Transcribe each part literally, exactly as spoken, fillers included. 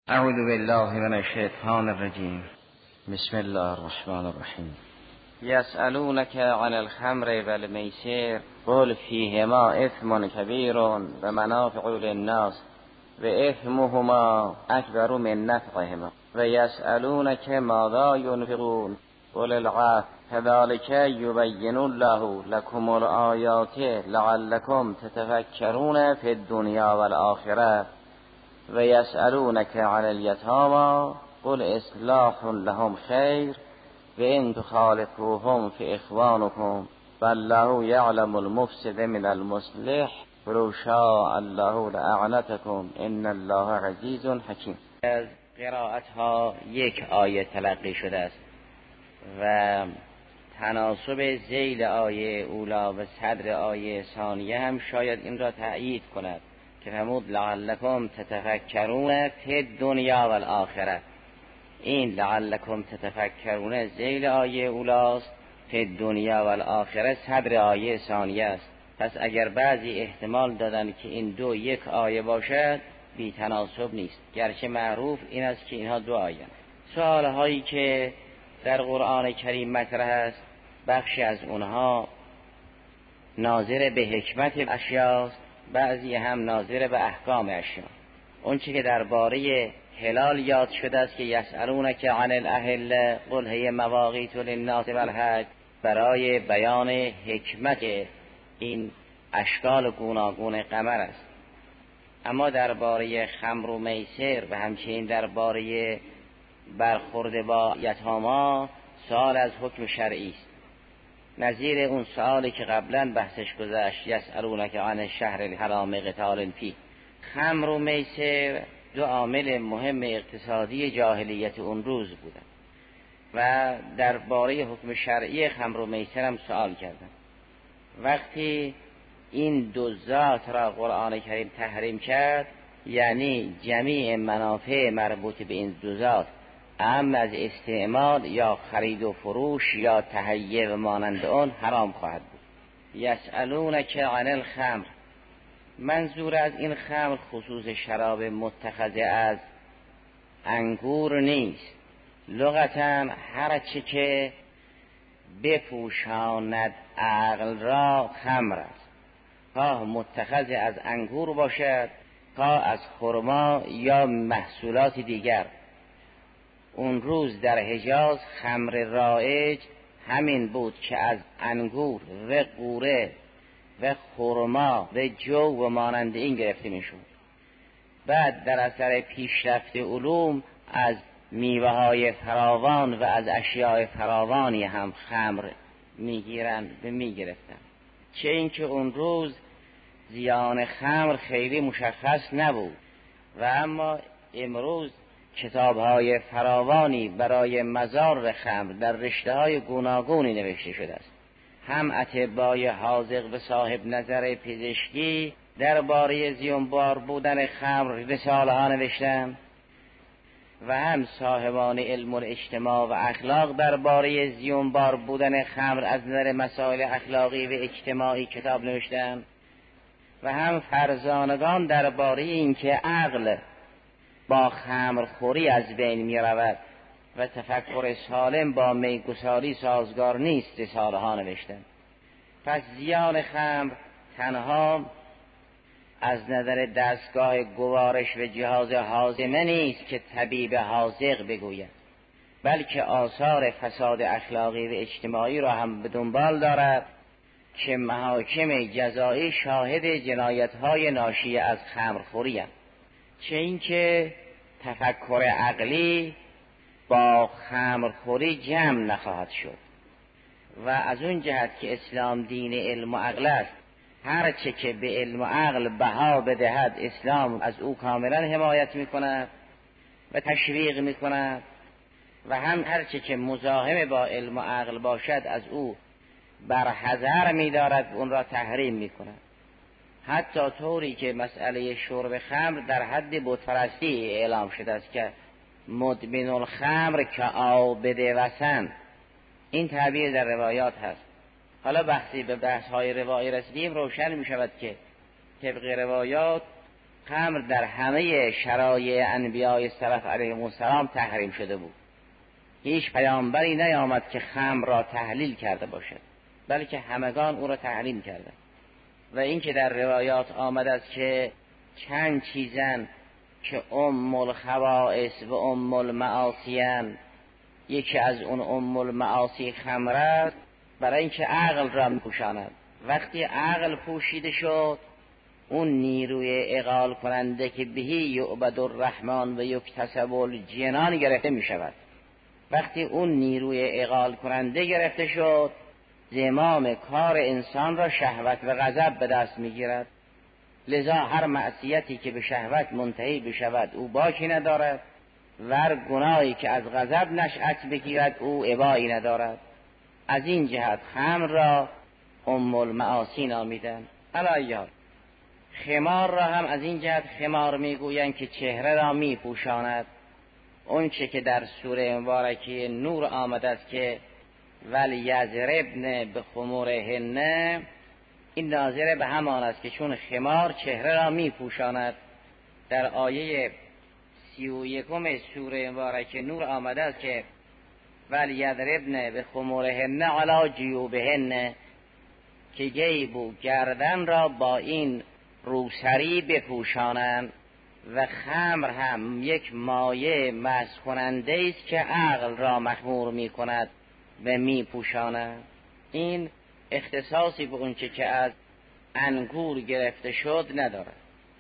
اعوذ بالله من الشیطان الرجیم. بسم الله الرحمن الرحیم. یسألونک عن الخمر والمیسر قل فیهما اثم کبیر و منافع للناس و اثمهما اکبر من نفعهما و یسألونک ماذا ینفقون قل العفو كذلك یبین الله لكم الآیات لعلكم تتفکرون فی الدنیا والآخرة و یسألونک عن الیتامی قل اصلاح لهم خیر و ان تخالطوهم فاخوانکم والله یعلم المفسد من المصلح ولو شاء الله لأعنتكم ان الله عزیز حکیم. از قرائت ها یک آیه تلقی شده است و تناسب ذیل آیه اولا و صدر آیه ثانیه هم شاید این را تأیید کند که فرمود لعلکم تتفکرون فی الدنیا والآخرة. این لعلکم تتفکرون ذیل آیه اولاست، فی الدنیا والآخرة صدر آیه ثانیه است. پس اگر بعضی احتمال دادن که این دو یک آیه باشد بی تناسب نیست، گرچه معروف این است که اینها دو آیه. سوال هایی که در قرآن کریم مطرح است بخشی از اونها ناظر به حکمت اشیاست، بعضی هم ناظر به احکام اشیا. اون چی که درباره حلال یاد شده است که یسألونک عن الاهله قل هی مواقیت للناس والحج، برای بیان حکمت این اشکال گوناگون قمر است. اما درباره خمر و میسر و همچنین درباره برخورد با یتاما سوال از حکم شرعی است، نظیر اون سوالی که قبلا بحثش گذشت یسألونک عن الشهر الحرام قتال فیه. خمر و میسر دو عامل مهم اقتصادی جاهلیت اون روز بودن و درباره حکم شرعی خمر و میسر هم سوال کردن. وقتی این دو ذات را قرآن کریم تحریم کرد، یعنی جمیع منافع مربوط به این دو ذات اما از استعمال یا خرید و فروش یا تهیه و مانند آن حرام خواهد بود. یسألونک عن الخمر، منظور از این خمر خصوص شراب متخذ از انگور نیست. لغتاً هر چه که بپوشاند عقل را خمر است، خواه متخذ از انگور باشد خواه از خرما یا محصولات دیگر. اون روز در حجاز خمر رایج همین بود که از انگور و قوره و خرما و جو و مانند این گرفته میشد. بعد در اثر پیشرفت علوم از میوه های فراوان و از اشیاء فراوانی هم خمر میگیرن و میگرفتن، چه اینکه اون روز زیان خمر خیلی مشخص نبود و اما امروز کتاب‌های فراوانی برای مضار خمر در رشته‌های گوناگونی نوشته شده است. هم اطبای حاذق و صاحب نظر پزشکی درباره زیانبار بودن خمر رساله‌ها نوشتند و هم صاحبان علم الاجتماع و اخلاق درباره زیانبار بودن خمر از نظر مسائل اخلاقی و اجتماعی کتاب نوشتند و هم فرزانگان درباره اینکه عقل با خمرخوری از بین می رود و تفکر سالم با میگساری سازگار نیست رساله ها نوشتند. پس زیان خمر تنها از نظر دستگاه گوارش و جهاز هاضمه نیست که طبیب حاذق بگوید، بلکه آثار فساد اخلاقی و اجتماعی را هم به دنبال دارد که محاکم جزایی شاهد جنایت‌های ناشی از خمرخوری اند. چه اینکه تفکر عقلی با خمرخوری جمع نخواهد شد و از اون جهت که اسلام دین علم و عقل است، هر چه که به علم و عقل بها بدهد اسلام از او کاملا حمایت میکند و تشویق میکند و هم هر چه که مزاحم با علم و عقل باشد از او برحذر میدارد و اون را تحریم میکند. حتی طوری که مسئله شرب خمر در حد بتپرستی اعلام شده است که مدمن الخمر که عابد وثن، این تعبیر در روایات هست. حالا بحثی به بحث های روایی رسیدیم روشن می شود که طبق روایات خمر در همه شرایع انبیای سلف علیهم السلام تحریم شده بود. هیچ پیامبری نیامد که خمر را تحلیل کرده باشد، بلکه همگان او را تحریم کردند. و این که در روایات آمد است که چند چیزن که ام الخبائث و ام المعاصیان، یکی از اون ام المعاصی خمر است، برای اینکه عقل را میپوشاند. وقتی عقل پوشیده شد، اون نیروی اغال کننده که بهی یعبد الرحمن و یکتسب الجنان گرفته می شود. وقتی اون نیروی اغال کننده گرفته شد، زمام کار انسان را شهوت و غضب به دست می گیرد. لذا هر معصیتی که به شهوت منتهی بشود او باکی ندارد، و هر گناهی که از غضب نشأت بگیرد او ابایی ندارد. از این جهت خمر را ام المعاصی نامیدند. علایه خمار را هم از این جهت خمار میگویند که چهره را میپوشاند. اون چه که در سوره مبارکه نور آمده است که ولیضربن بخمورهن، این ناظر به همان است که چون خمار چهره را میپوشاند. در آیه سی و یکم سوره مبارکه نور آمده است که ولیضربن بخمورهن علی جیوبهن، که جیب و گردن را با این روسری بپوشانند. و خمر هم یک مایه مست کننده است که عقل را مخمور می کند و می پوشاند. این اختصاصی به اونچه که از انگور گرفته شد ندارد.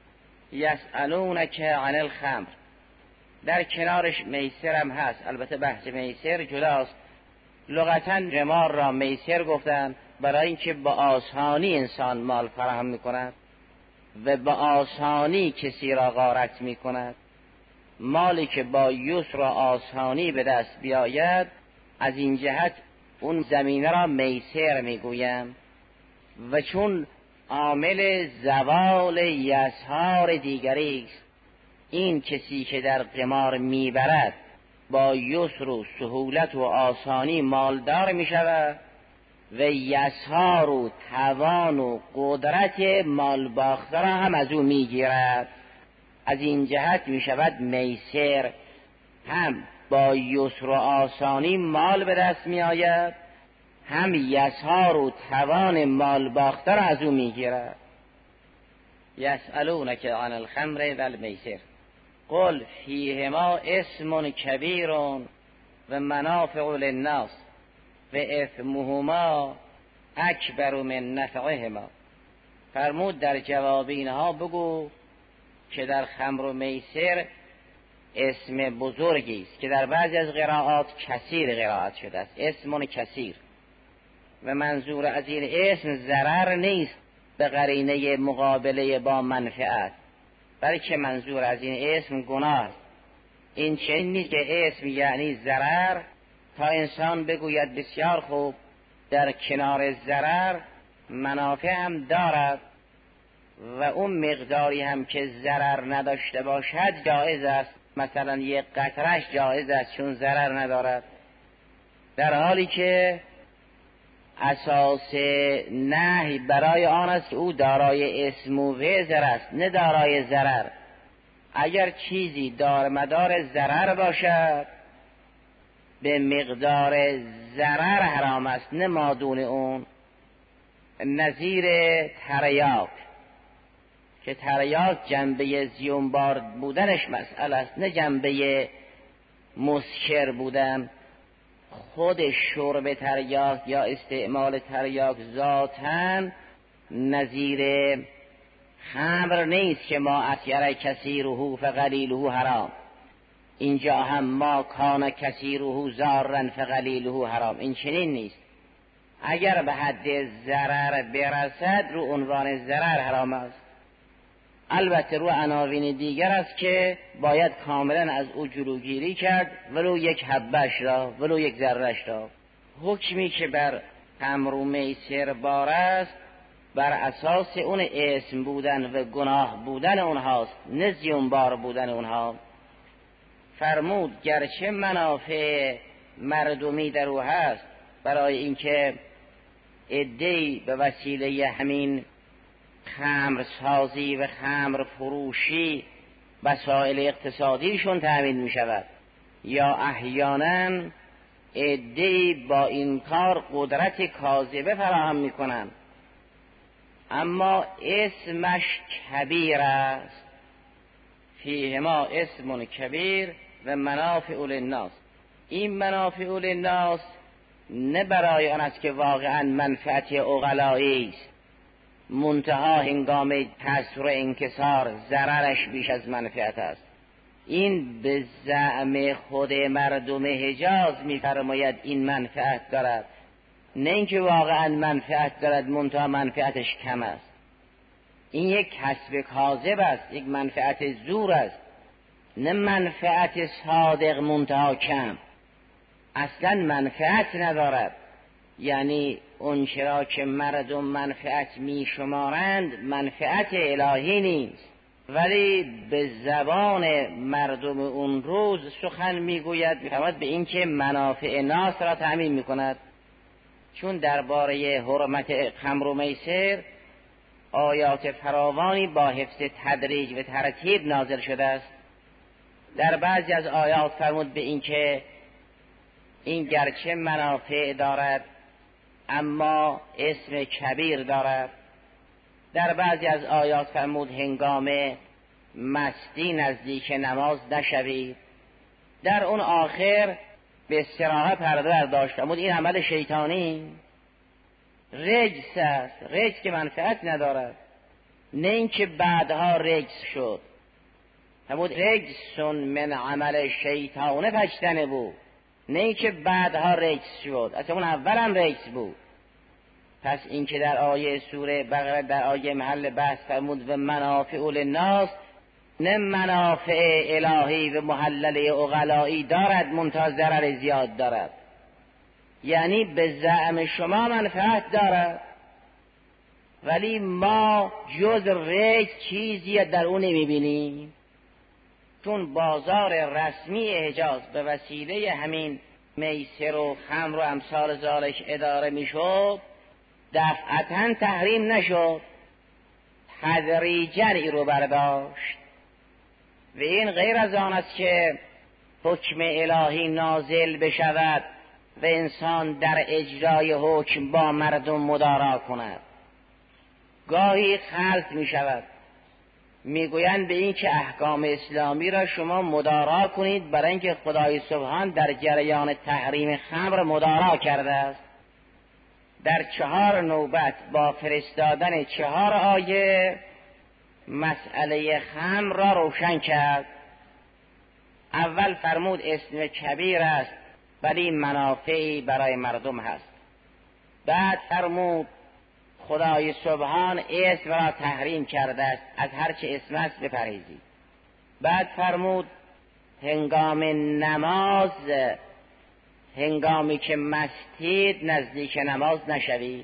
یسألونک عن الخمر، در کنارش میسر هم هست، البته بحث میسر جداست. لغتاً جمار را میسر گفتن برای اینکه با آسانی انسان مال فراهم می کند و با آسانی کسی را غارت می کند. مالی که با یسر و آسانی به دست بیاید، از این جهت اون زمینه را میسر می گویم. و چون عامل زوال یسار دیگری است، این کسی که در قمار می برد با یسر و سهولت و آسانی مالدار می شود و یسار و توان و قدرت مال باخته را هم از او می گیرد. از این جهت می شود میسر، هم با یسر و آسانی مال به دست می آید، هم یسار و توان مال باخته را از او می گیرد. یسألونک عن الخمر والمیسر قل فیهما اسم کبیر و منافع للناس و اثمهما اکبر من نفعهما. فرمود در جواب اینها بگو که در خمر و میسر اسم بزرگی است که در بعضی از قرائات کثیر قرائت شده است، اسم کثیر. و منظور از این اسم ضرر نیست به قرینه مقابله با منفعت، بلکه منظور از این اسم گناه است. این چنین نیست که اسم یعنی ضرر تا انسان بگوید بسیار خوب، در کنار ضرر منافع هم دارد و اون مقداری هم که ضرر نداشته باشد جایز است، مثلا یک قطرش جایز است چون ضرر ندارد، در حالی که اساس نهی برای آن است که او دارای اسم و وزر است نه دارای ضرر. اگر چیزی دار مدار ضرر باشد به مقدار ضرر حرام است نه مادون اون. نظیر تریاک که تریاک جنبه زیونبار بودنش مسئله است نه جنبه مسکر بودن. خود شرب تریاک یا استعمال تریاک ذاتاً نظیر خمر نیست که ما اسیر کثیره فقلیله حرام. اینجا هم ما کان کثیره ضارا فقلیله حرام، این چنین نیست. اگر به حد ضرر برسد رو عنوان ضرر حرام است. البته رو عناوین دیگر است که باید کاملا از او جلوگیری کرد، ولو یک حبش را ولو یک ذره‌اش را. حکمی که بر خمر و میسر بار است بر اساس اون اسم بودن و گناه بودن اونهاست نه زیانبار بودن اونها. فرمود گرچه منافع مردمی در او هست، برای اینکه عده‌ای به وسیله همین خمر سازی و خمر فروشی وسایل اقتصادیشون تأمین می شود، یا احیانا عده‌ای با این کار قدرت کاذبه فراهم می کنند، اما اسمش کبیر است. فیهما اسم کبیر و منافع للناس. این منافع للناس نه برای آن است که واقعا منفعت عقلایی است، منتها هنگام کسر و انکسار ضررش بیش از منفعت است. این به زعم خود مردم حجاز می‌فرماید این منفعت دارد، نه اینکه واقعا منفعت دارد منتها منفعتش کم است. این یک کسب کاذب است، یک منفعت زور است، نه منفعت صادق منتها کم. اصلا منفعت ندارد. یعنی اون چرا که مردم منفعت می شمارند منفعت الهی نیست، ولی به زبان مردم اون روز سخن میگوید، میفرماید به این که منافع ناس را تأمین میکند. چون درباره حرمت خمر و میسر آیات فراوانی با حفظ تدریج و ترتیب نازل شده است. در بعضی از آیات فرمود به این که این گرچه منافع دارد اما اسم کبیر دارد. در بعضی از آیات فرمود هنگام مستی نزدیک نماز نشوید. در اون آخر به صراحت پرده برداشت، فرمود این عمل شیطانی رجس است. رجس که منفعت ندارد، نه اینکه بعدها رجس شد. فرمود رجسون من عمل شیطانه فجتنه بود، نه اینکه بعدها رجس شد، اصلا اون اول هم رجس بود. پس این که در آیه سوره بقره در آیه محل بحث فرمود و منافع للناس، نه منافع الهی و محلله عقلایی دارد منتها ضرر زیاد دارد. یعنی به زعم شما منفعت دارد، ولی ما جز رجس چیزی در اون نمیبینیم. چون بازار رسمی حجاز به وسیله همین میسر و خمر و امثال ذالک اداره میشد، دفعتاً تحریم نشد، تدریجاً ای رو برداشت. و این غیر از آن است که حکم الهی نازل بشود و انسان در اجرای حکم با مردم مدارا کند. گاهی خلط می شود، میگویند به این که احکام اسلامی را شما مدارا کنید، برای اینکه خدای سبحان در جریان تحریم خمر مدارا کرده است. در چهار نوبت با فرستادن چهار آیه مسئله خمر را روشن کرد. اول فرمود اسم کبیر است ولی منافعی برای مردم هست. بعد فرمود خدای سبحان اسم را تحریم کرده است، از هر چه اسم است بپرهیزید. بعد فرمود هنگام نماز، هنگامی که مستید نزدیک نماز نشوید.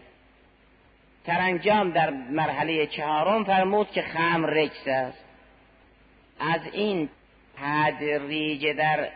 سرانجام در مرحله چهارم فرمود که خمر رجس است. از این تدریج در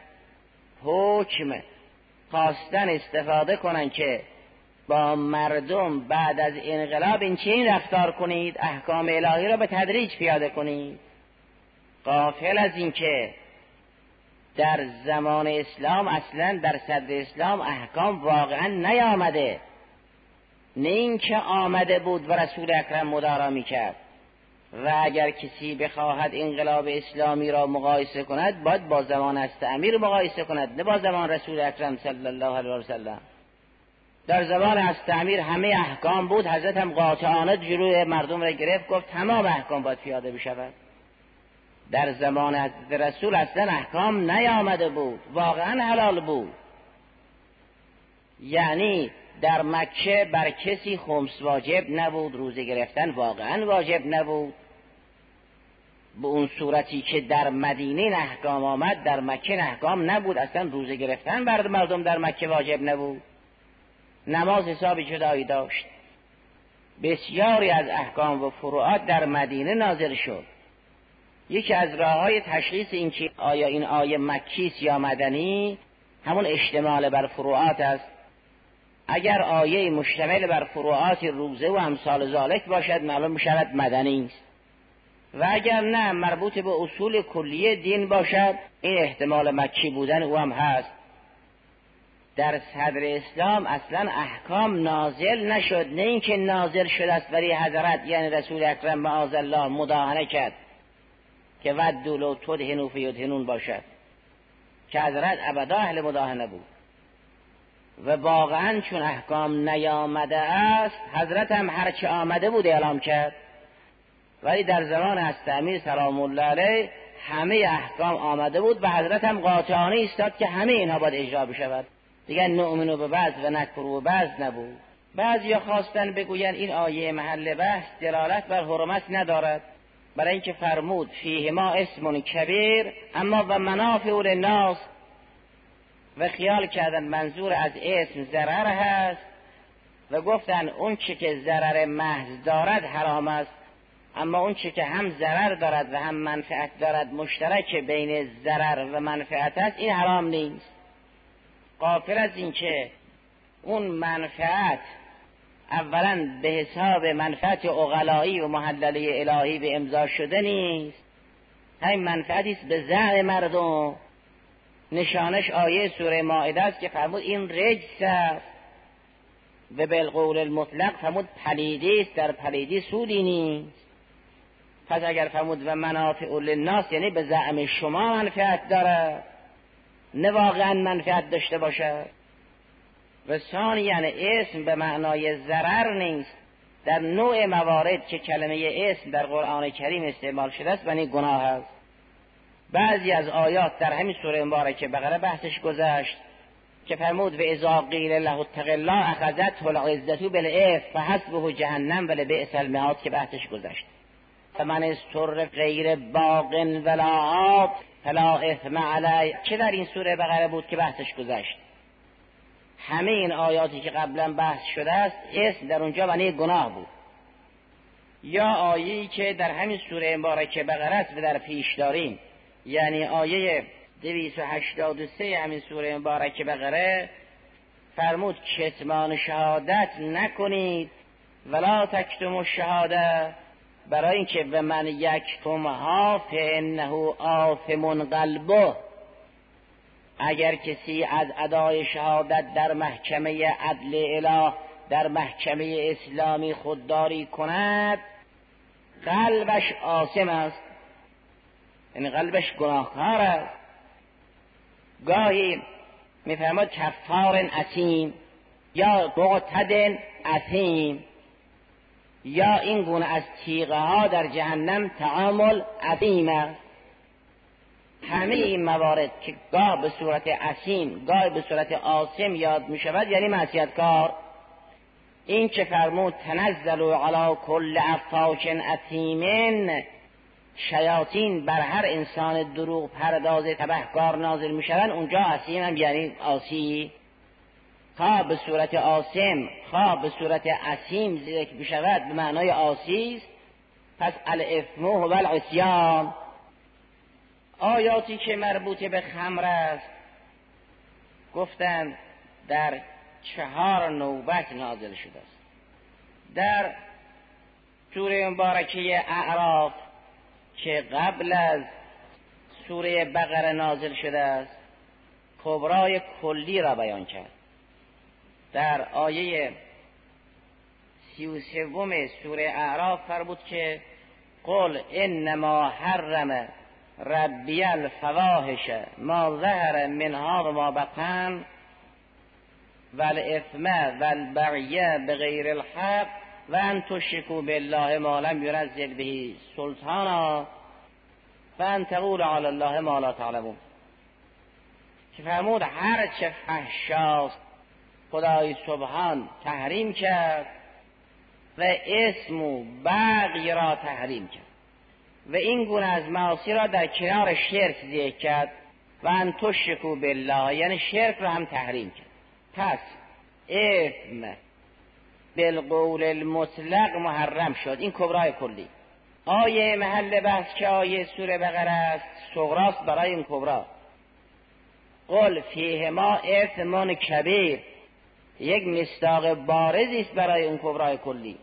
حکم خواستن استفاده کنن که با مردم بعد از انقلاب این چین رفتار کنید، احکام الهی را به تدریج پیاده کنید، غافل از این که در زمان اسلام اصلا در صدر اسلام احکام واقعا نیامده، نه اینکه آمده بود و رسول اکرم مدارا میکرد. و اگر کسی بخواهد انقلاب اسلامی را مقایسه کند باید با زمان استعمیر مقایسه کند، نه با زمان رسول اکرم صلی الله علیه و سلم. در زمان استعمیر همه احکام بود، حضرت هم قاطعانه جلوی مردم را گرفت، گفت تمام احکام باید پیاده بشود. در زمان حضرت رسول اصلا احکام نیامده بود، واقعا حلال بود. یعنی در مکه بر کسی خمس واجب نبود، روزه گرفتن واقعا واجب نبود به اون صورتی که در مدینه احکام آمد. در مکه احکام نبود، اصلا روزه گرفتن بر مردم در مکه واجب نبود. نماز حسابی جدایی داشت. بسیاری از احکام و فروعات در مدینه نازل شد. یکی از راه‌های تشخیص این که آیا این آیه مکی است یا مدنی همون اشتمال بر فروعات است. اگر آیه مشتمل بر فروعات روزه و امثال ذالک باشد معلوم می‌شود مدنی است، و اگر نه مربوط به اصول کلیه دین باشد این احتمال مکی بودن او هم هست. در صدر اسلام اصلا احکام نازل نشد، نه اینکه نازل شده است ولی حضرت یعنی رسول اکرم معاذ الله مداهنه کرد که ودوا لو تدهنوا فیدهنون باشد، که حضرت ابدا اهل مداهنه بود و واقعا چون احکام نیامده است حضرت هم هرچه آمده بود اعلام کرد، ولی در زمان حضرت امیر سلام الله علیه همه احکام آمده بود و حضرت هم قاطعانه ایستاد که همه اینها باید اجرا بشود، دیگر نؤمن به بعض و نکفر به بعض نبود. بعضیا خواستن بگویند این آیه محل بحث دلالت بر حرمت ندارد، برای اینکه فرمود فیهما اسم کبیر اما و منافع للناس، و خیال کردن منظور از اسم ضرر هست و گفتن اون چه که ضرر محض دارد حرام است، اما اون چه که هم ضرر دارد و هم منفعت دارد مشترک بین ضرر و منفعت است این حرام نیست. غافل از این که اون منفعت اولا به حساب منفعت عقلایی و محلله الهی به امضا شده نیست، همین منفعتی است به زعم مردم. نشانش آیه سوره مائده است که فرمود این رجس است و بالقول المطلق فرمود پلیدی است، در پلیدی سودی نیست. پس اگر فرمود و منافع للناس یعنی به زعم شما منفعت داره نه واقعا منفعت داشته باشد. و ثانیاً اسم به معنای ضرر نیست، در نوع موارد که کلمه اسم در قرآن کریم استعمال شده است یعنی گناه است. بعضی از آیات در همین سوره مبارکه بقره بحثش گذشت که فرمود و اذا قیل له اتق الله اخذته العزة بالاثم فحسبه جهنم ولبئس المهاد که بحثش گذشت. فمن استر غیر باغ ولا عاد فلا اثم علیه که در این سوره بقره بود که بحثش گذشت. همه این آیاتی که قبلا بحث شده است اسم در اونجا معنی گناه بود. یا آیه‌ای که در همین سوره مبارکه بقره است و در پیش داریم، یعنی آیه دویست و هشتاد و سه همین سوره مبارکه بقره فرمود کتمان شهادت نکنید ولا تکتموا الشهاده، برای اینکه به من یکتمها فانه آثم قلبه، اگر کسی از ادای شهادت در محکمه عدل اله در محکمه اسلامی خودداری کند قلبش آثم است، یعنی قلبش گناهکار است. گاهی میفرماد کفار اثیم یا معتد اثیم، یا این گونه از تیغه ها در جهنم تعامل اثیم است. همه این موارد که گاه به صورت اثیم گاه به صورت آثم یاد می شود یعنی معصیتکار. این که فرمود تنزلوا علی کل افاک اثیم، شیاطین بر هر انسان دروغ پرداز تبهکار نازل می شوند، اونجا اثیم هم یعنی آسی. خواه به صورت آثم خواه به صورت اثیم ذکر بشود به معنای آسی است. پس الاثم هو العصیان. آیاتی که مربوط به خمر است گفتن در چهار نوبت نازل شده است. در سوره مبارکه اعراف که قبل از سوره بقره نازل شده است کبرای کلی را بیان کرد. در آیه سی و سوم سوره اعراف فرمود که قل انما حرم ربی الفواحش ما ظهر منها و ما بطن والاثم والبغی بغیر الحق و ان تشرکوا بالله ما لم ينزل به سلطانا و ان تقولوا علی الله ما لا تعلمون، که فرمود هر چه فحشاست خدای سبحان تحریم کرد و اسم و بغی را تحریم کرد و این گونه از معاصی را در کنار شرک ذکر کرد و ان تشرکوا بالله یعنی شرک را هم تحریم کرد. پس اسم بالقول المطلق محرم شد، این کبرای کلی. آیه محل بحث که آیه سوره بقره است صغراست برای این کبرا. قل فیهما اثم کبیر، یک مصداق بارزی است برای اون کبرای کلی.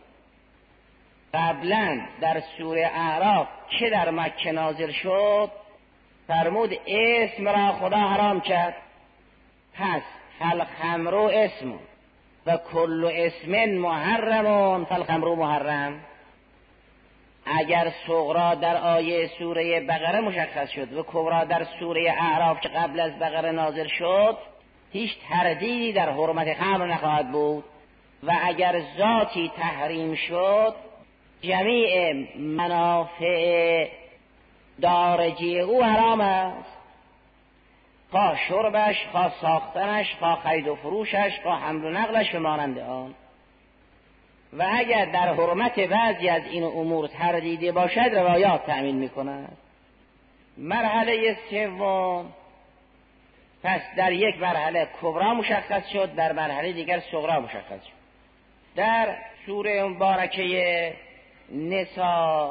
قبلا در سوره اعراف که در مکه نازل شد فرمود اسم را خدا حرام کرد، پس فالخمر اسم و کل اسم محرم فالخمر محرم. اگر صغرا در آیه سوره بقره مشخص شد و کبرا در سوره اعراف که قبل از بقره نازل شد، هیچ تردیدی در حرمت خمر نخواهد بود و اگر ذاتی تحریم شد جمیع منافع دارجی او حرام است، خواه شربش، خواه ساختنش، خواه خرید و فروشش، خواه حمل و نقلش و مانند آن. و اگر در حرمت بعضی از این امور تردیدی باشد روایات تأمین می کند. مرحله سوم، پس در یک مرحله کبرا مشخص شد، در مرحله دیگر صغرا مشخص شد. در سوره مبارکه نساء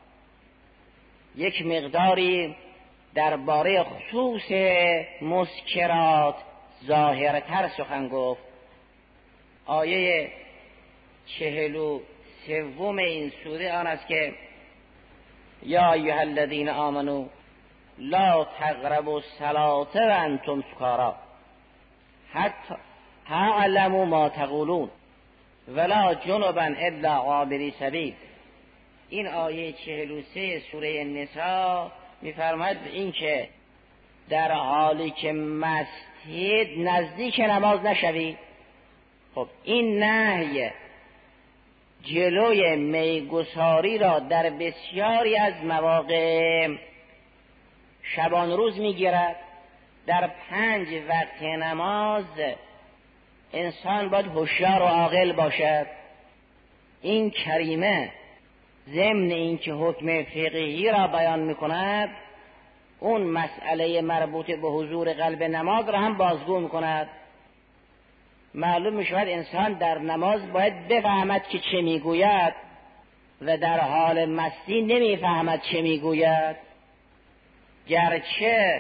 یک مقداری درباره خصوص مسکرات ظاهرتر سخن گفت. آیه چهل و سوم این سوره آن است که یا ایها الذین آمنوا لا تقربوا الصلاة و انتم سکارا حتی تعلموا ما تقولون ولا جنبا الا عابری سبیل. این آیه چهل و سه سوره نساء می‌فرماید این که در حالی که مستید نزدیک نماز نشوید. خب این نهی جلوی میگساری را در بسیاری از مواقع شبان روز میگیرد. در پنج وقت نماز انسان باید هوشیار و عاقل باشد. این کریمه ضمن این که حکم فقهی را بیان میکند، اون مسئله مربوط به حضور قلب نماز را هم بازگو میکند. معلوم میشود انسان در نماز باید بفهمد که چه میگوید و در حال مستی نمیفهمد چه میگوید. گرچه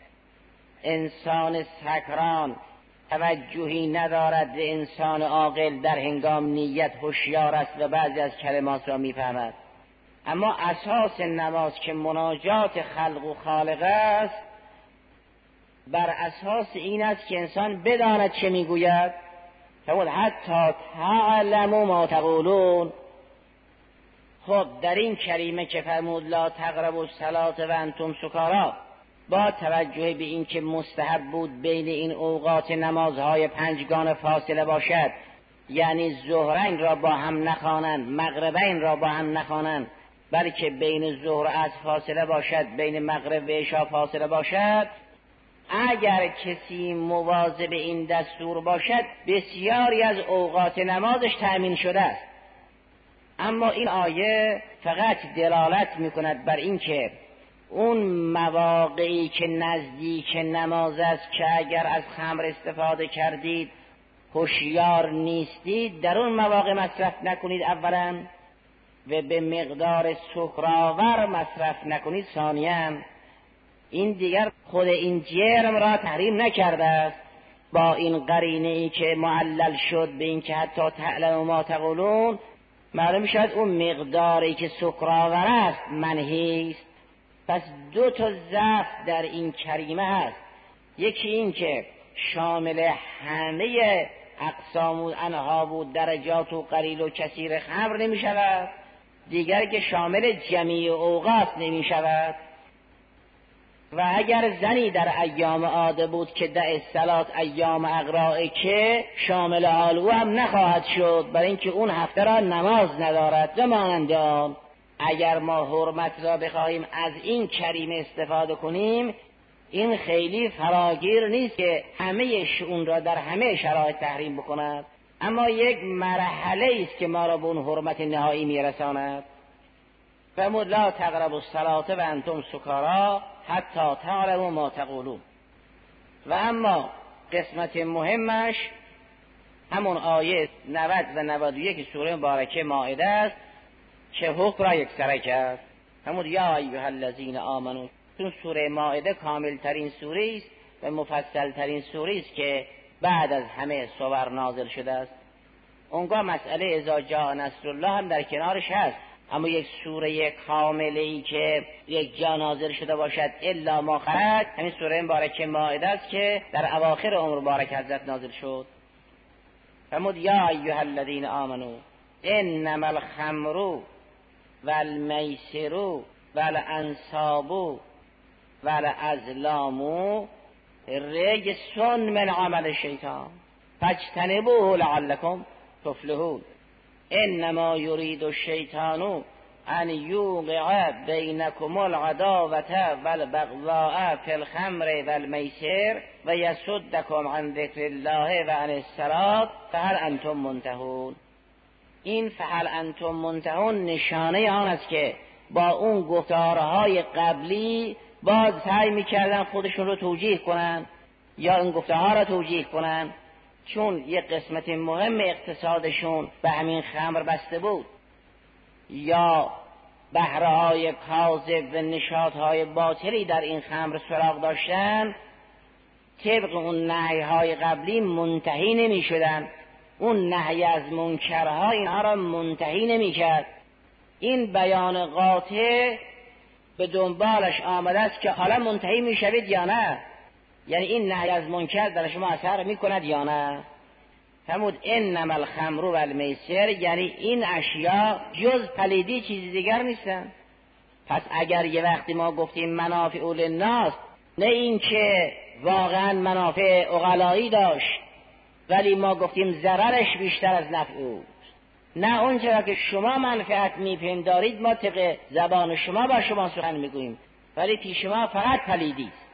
انسان سکران توجهی ندارد به انسان عاقل در هنگام نیت هوشیار است و بعضی از کلمات را میفهمد، اما اساس نماز که مناجات خلق و خالق است بر اساس این است که انسان بداند چه میگوید. فرمود حتی تعلموا ما تقولون. خب در این کریمه که فرمود لا تقربوا الصلاة و انتم سکارا، با توجه به این که مستحب بود بین این اوقات نمازهای پنجگانه فاصله باشد، یعنی ظهرین را با هم نخوانند، مغربین را با هم نخوانند، بلکه بین ظهر و عصر فاصله باشد، بین مغرب و عشاء فاصله باشد. اگر کسی مواظب این دستور باشد بسیاری از اوقات نمازش تأمین شده است. اما این آیه فقط دلالت میکند بر این که اون مواقعی که نزدیک نماز است که اگر از خمر استفاده کردید هوشیار نیستید، در اون مواقع مصرف نکنید اولا، و به مقدار سکرآور مصرف نکنید ثانیاً. این دیگر خود این جرم را تحریم نکرده است. با این قرینه ای که معلل شد به این که حتی تعلموا ما تقولون، معلوم شد اون مقداری که سکرآور است منهی است. پس دو تا ضعف در این کریمه هست. یکی این که شامل همه اقسام و انواع و درجات و قلیل و کثیر خمر نمی شود، دیگر که شامل جمیع اوقات نمی شود. و اگر زنی در ایام عاده بود که دع الصلاة ایام اقراء که شامل حال او هم نخواهد شد، برای اینکه اون هفته را نماز ندارد و مانند آن. اگر ما حرمت را بخواهیم از این کریمه استفاده کنیم، این خیلی فراگیر نیست که همه شؤون را در همه شرایط تحریم بکند، اما یک مرحله است که ما را به اون حرمت نهایی میرساند. فرمود لا تقربوا الصلاة و انتم سکارا حتی تعلموا ما تقولون. و اما قسمت مهمش همون آیه نود و نود و یک سوره مبارکه مائده است که حکم را یکسره کرد. فرمود یا ایها الذین آمنوا. چون سوره مائده کامل ترین سوره است و مفصل ترین سوره است که بعد از همه سور نازل شده است. اونگاه مسئله اذا جاء نصر الله هم در کنارش هست، اما یک سوره کامله‌ای که یک جا نازل شده باشد الا ما خرج، همین سوره مبارکه مائده است که در اواخر عمر مبارک حضرت نازل شد. فرمود یا ایها الذین آمنو انما الخمر والمیسر والانصاب والازلام رجس من عمل الشیطان فاجتنبوه لعلکم تفلحون. انما یرید الشیطان ان یوقع بینکم العداوة والبغضاء فی الخمر والمیسر و یصدکم عن ذکر الله و عن الصلاة فهل انتم منتهون. این فهل انتم منتهون نشانه آن است که با اون گفتارهای قبلی باز سعی میکردن خودشون رو توجیه کنن یا این گفتارها رو توجیه کنن، چون یک قسمت مهم اقتصادشون به همین خمر بسته بود یا بهره‌های کاذب و نشاطهای باطلی در این خمر سراغ داشتن، طبق اون نهی‌های قبلی منتهی نمی‌شدن. اون نهی از منکرها اینها را منتهی نمی‌کرد. این بیان قاطع به دنبالش آمده است که حالا منتهی می‌شوید یا نه، یعنی این نهی از منکر در شما اثر می‌کند یا نه. فرمود انما الخمر والمیسر، یعنی این اشیا جز پلیدی چیزی دیگر نیستن. پس اگر یه وقتی ما گفتیم منافع للناس، نه این که واقعا منافع عقلایی داشت ولی ما گفتیم ضررش بیشتر از نفع اوست، نه اون چرا که شما منفعت میپندارید ما طبق زبان شما با شما سخن میگوییم ولی پیش ما فقط پلیدی است.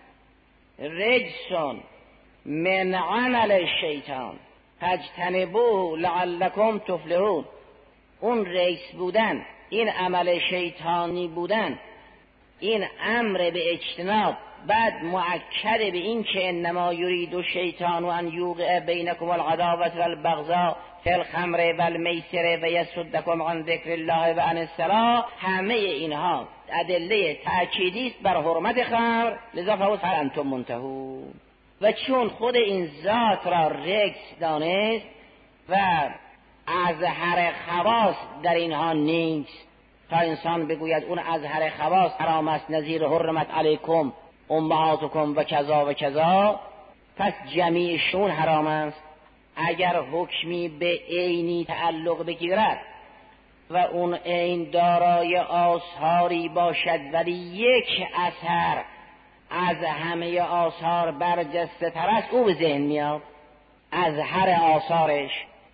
رجسون من عمل الشیطان فاجتنبوه لعلکم تفلحون. اون رئیس بودن، این عمل شیطانی بودن، این امر به اجتناب، بعد مؤکد به این که انما یرید الشیطان ان یوقع بینکم العداوة والبغضاء فی الخمر والمیسر و یصدکم عن ذکر الله و عن الصلاة، همه اینها ادله تأکیدی است بر حرمت خمر، لذا فرمود فهل انتم منتهون. و چون خود این ذات را رجس دانست و ازهر خواص در اینها نیست تا انسان بگوید اون ازهر خواص حرام است، نظیر حرمت علیکم امهاتکم و کذا و کذا، پس جمیعشون حرام است. اگر حکمی به عینی تعلق بگیرد و اون عین دارای آثاری باشد ولی یک اثر از همه آثار برجسته تر است، او به ذهن میاد از هر آثارش.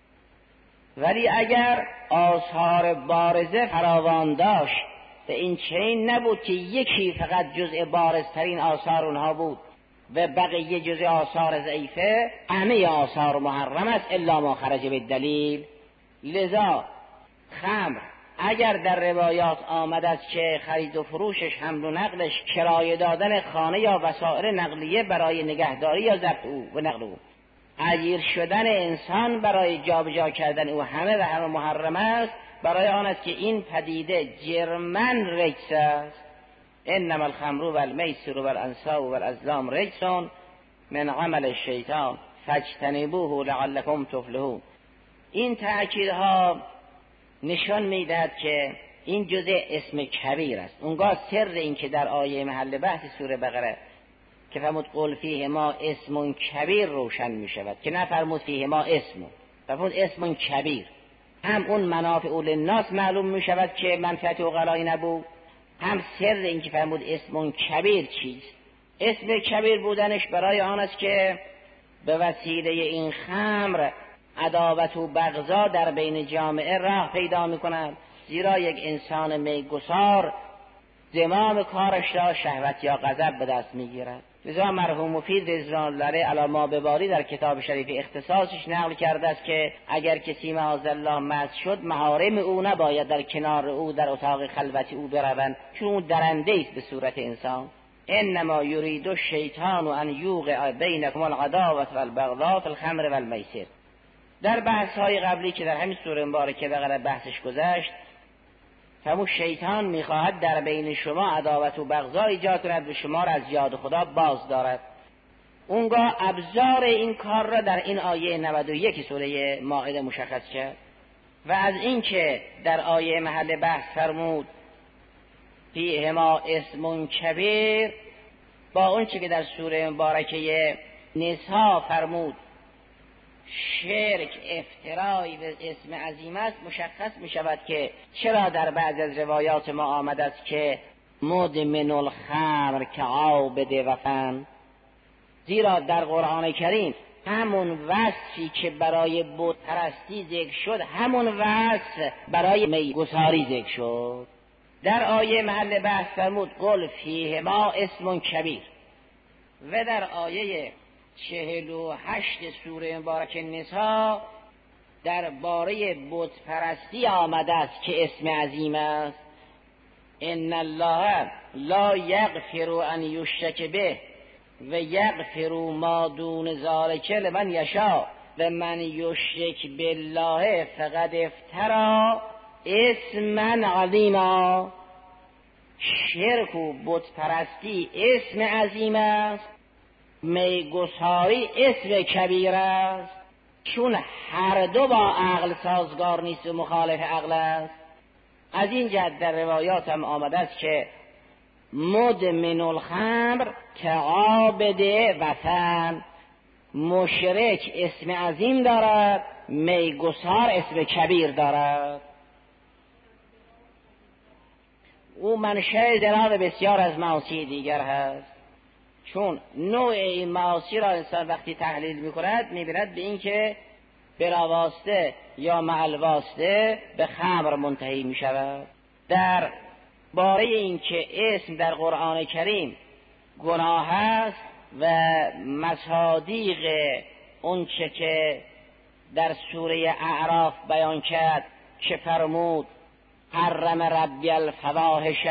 ولی اگر آثار بارزه فراوان داشت و این چنین نبود که یکی فقط جزء بارزترین آثار اونها بود و بقیه جزء آثار ضعیفه، همه آثار محرم است الا ما خرج بالدلیل. لذا خمر اگر در روایات آمده است که خرید و فروشش، حمل و نقلش، کرایه دادن خانه یا وسایل نقلیه برای نگهداری یا ضبط او و نقل او، اجیر شدن انسان برای جابجا کردن او، همه و همه محرم است، برای آن است که این پدیده جرمن رجس است. انما الخمر والمیسر والانصاب والازلام رجس من عمل الشیطان فاجتنبوه لعلکم تفلحون. این تأکیدها نشان میدهد که این جزء اسم کبیر است. اونگاه سر این که در آیه محل بحث سوره بقره که فرمود قل فیه ما اسم کبیر روشن می شود، که نفرمود فیه ما اسم، فرمود اسم کبیر، هم اون منافع للناس معلوم می شود که منفعت عقلایی نبود، هم سر این که فرمود اسم کبیر چیست. اسم کبیر بودنش برای آن است که به وسیله این خمر عداوت و بغضا در بین جامعه راه پیدا می کند، زیرا یک انسان میگسار زمام کارش را شهوت یا غضب به دست می گیرد. لذا مرحوم مفید رضوان الله علیه علی ما بباری در کتاب شریف اختصاصش نقل کرده است که اگر کسی معاذالله مست شد، محارم او نباید در کنار او در اتاق خلوت او بروند، چون او درنده است به صورت انسان. انما یرید الشیطان ان یوقع بینکم العداوة والبغضاء فی الخمر والمیسر. در بحث های قبلی که در همین سوره مبارکه بقره بحثش گذشت، همون شیطان میخواهد در بین شما عداوت و بغضا ایجاد کند و شما را از یاد خدا باز دارد. اونگاه ابزار این کار را در این آیه نود و یک سوره مائده مشخص کرد. و از این که در آیه محل بحث فرمود فیهما اسم کبیر، با اون چه که در سوره مبارکه نساء فرمود شرک افترایی به اسم عظیم است، مشخص می شود که چرا در بعض از روایات ما آمده است که مدمن الخمر که عابد وفن. زیرا در قرآن کریم همون وصفی که برای بت پرستی ذکر شد، همون وصف برای میگساری ذکر شد. در آیه محل بحث فرمود قل فیهما اسم کبیر، و در آیه چهل و هشت سوره مبارک نساء در باره بت پرستی آمده است که اسم عظیم است. ان الله لا یغفر ان یشرک به و یغفر ما دون ذلک لمن یشاء و من یشرک بالله فقد افترا اسما عظیما. شرک و بت پرستی اسم عظیم است، میگساری اسم کبیر است، چون هر دو با عقل سازگار نیست و مخالف عقل است. از این جهت در روایات هم آمده است که مدمن الخمر که عابد وطن، مشرک اسم عظیم دارد، میگسار اسم کبیر دارد. او منشأ جناب بسیار از معاصی دیگر هست، چون نوع این معاصی را انسان وقتی تحلیل میکند میبیند به این که بلاواسطه یا معلواسطه به خمر منتهی میشود. در باره این که اسم در قرآن کریم گناه است و مصادیق اون چه که در سوره اعراف بیان کرد که فرمود حرم ربی الفواحش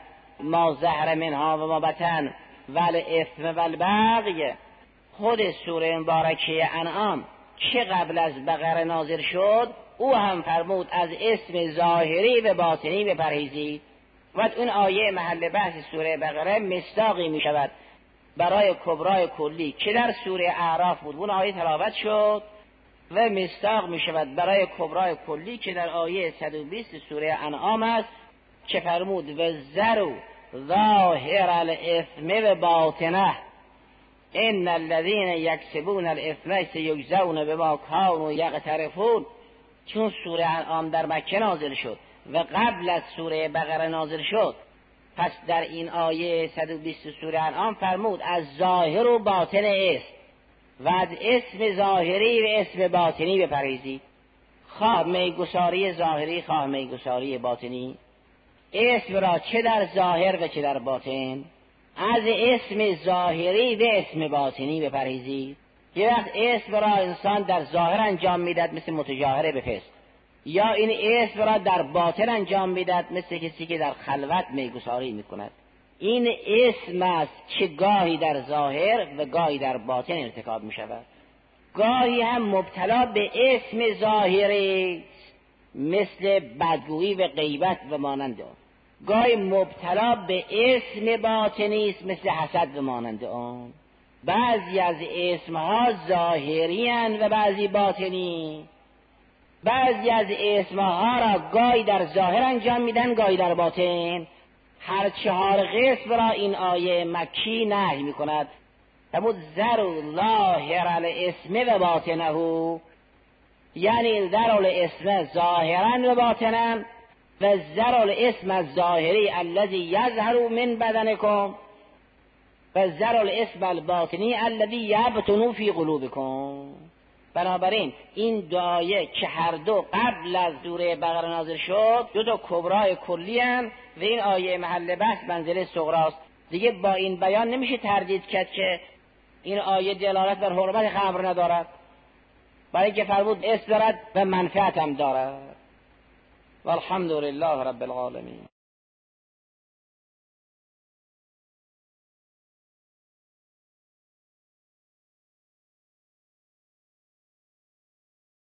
ما ظهر منها و ما بطن والاثم والبغی، خود سوره مبارکه انعام که قبل از بقره نازل شد او هم فرمود از اسم ظاهری و باطنی بپرهیزید. و اون آیه محل بحث سوره بقره مصداقی می شود برای کبرای کلی که در سوره اعراف بود، اون آیه تلاوت شد، و مصداق می شود برای کبرای کلی که در آیه صد و بیست سوره انعام است که فرمود و ذروا ظاهر الاثم و باطنه ان الذين یکسبون الاثم سیجزون بما كانوا یقترفون. چون سوره انعام در مکه نازل شد و قبل از سوره بقره نازل شد، پس در این آیه صد و بیست سوره انعام فرمود از ظاهر و باطن اسم و از اسم ظاهری و اسم باطنی بپرهیزید، خواه میگساری ظاهری خواه میگساری باطنی. اسم را چه در ظاهر و چه در باطن، از اسم ظاهری و اسم باطنی بپرهیزید. یه وقت اسم را انسان در ظاهر انجام میداد مثل متجاهره به فسق، یا این اسم را در باطن انجام میداد مثل کسی که در خلوت میگساری میکند. این اسم است که گاهی در ظاهر و گاهی در باطن ارتکاب میشود. گاهی هم مبتلا به اسم ظاهری مثل بدگویی و غیبت و مانند آن، گاهی مبتلا به اسم باطنی است مثل حسد و مانند آن. بعضی از اسمها ظاهری اند و بعضی باطنی. بعضی از اسمها را گاهی در ظاهر انجام میدن گاهی در باطن. هر چهار قسم را این آیه مکی نهی میکند. فرمود ذروا ظاهر الاسم و باطنه، یعنی ذروا الاسم ظاهرا و باطنا و ذروا الاسم الظاهری الذی یظهر من بدنکم و ذروا الاسم الباطنی الذی یبطن فی قلوبکم. بنابراین این دو آیه که هر دو قبل از سوره بقره نازل شد دو تا کبرای کلی هم و این آیه محل بحث منزله صغراست. دیگه با این بیان نمیشه تردید کرد که این آیه دلالت بر حرمت خمر ندارد، برای که فرمود اسم دارد و منفعت هم دارد. والحمد لله رب العالمین.